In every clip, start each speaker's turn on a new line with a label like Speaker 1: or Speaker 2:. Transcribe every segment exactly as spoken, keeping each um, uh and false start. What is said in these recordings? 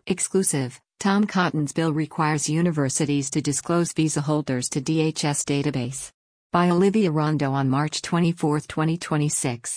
Speaker 1: Exclusive: Tom Cotton's bill requires universities to disclose visa holders to D H S database. By Olivia Rondo on March twenty-fourth, twenty twenty-six.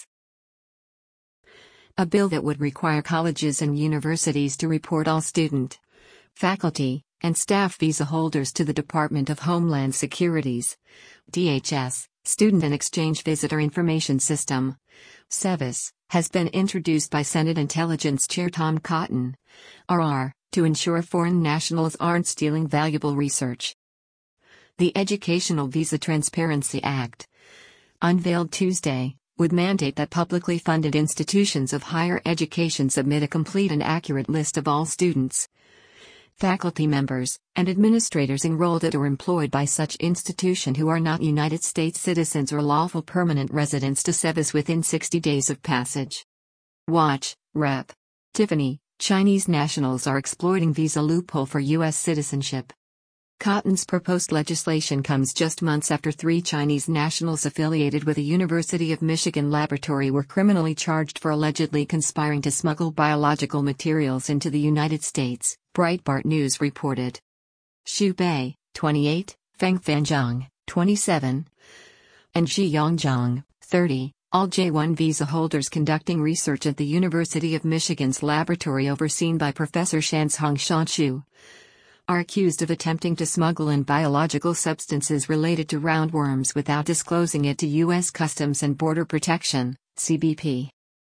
Speaker 1: A bill that would require colleges and universities to report all student, faculty, and staff visa holders to the Department of Homeland Security's D H S, Student and Exchange Visitor Information System, SEVIS, has been introduced by Senate Intelligence Chair Tom Cotton, R R, to ensure foreign nationals aren't stealing valuable research. The Educational Visa Transparency Act, unveiled Tuesday, would mandate that publicly funded institutions of higher education submit a complete and accurate list of all students, faculty members, and administrators enrolled at or employed by such institution who are not United States citizens or lawful permanent residents to SEVIS within sixty days of passage. Watch, Representative Tiffany, Chinese nationals are exploiting visa loophole for U S citizenship. Cotton's proposed legislation comes just months after three Chinese nationals affiliated with a University of Michigan laboratory were criminally charged for allegedly conspiring to smuggle biological materials into the United States, Breitbart News reported. Xu Bei, twenty-eight, Feng Fanzhong, twenty-seven, and Xi Yongzhang, thirty, all J one visa holders conducting research at the University of Michigan's laboratory overseen by Professor Shanshong Shanshu, are accused of attempting to smuggle in biological substances related to roundworms without disclosing it to U S Customs and Border Protection, C B P.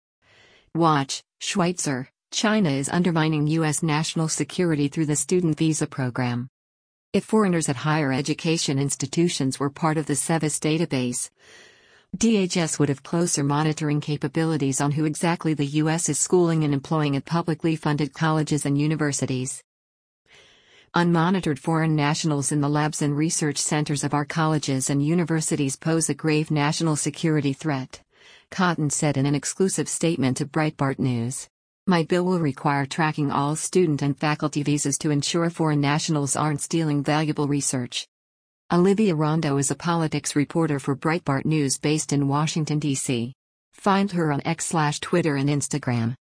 Speaker 1: Watch, Schweitzer, China is undermining U S national security through the student visa program. If foreigners at higher education institutions were part of the SEVIS database, D H S would have closer monitoring capabilities on who exactly the U S is schooling and employing at publicly funded colleges and universities. Unmonitored foreign nationals in the labs and research centers of our colleges and universities pose a grave national security threat, Cotton said in an exclusive statement to Breitbart News. My bill will require tracking all student and faculty visas to ensure foreign nationals aren't stealing valuable research. Olivia Rondo is a politics reporter for Breitbart News based in Washington, D C Find her on X slash Twitter and Instagram.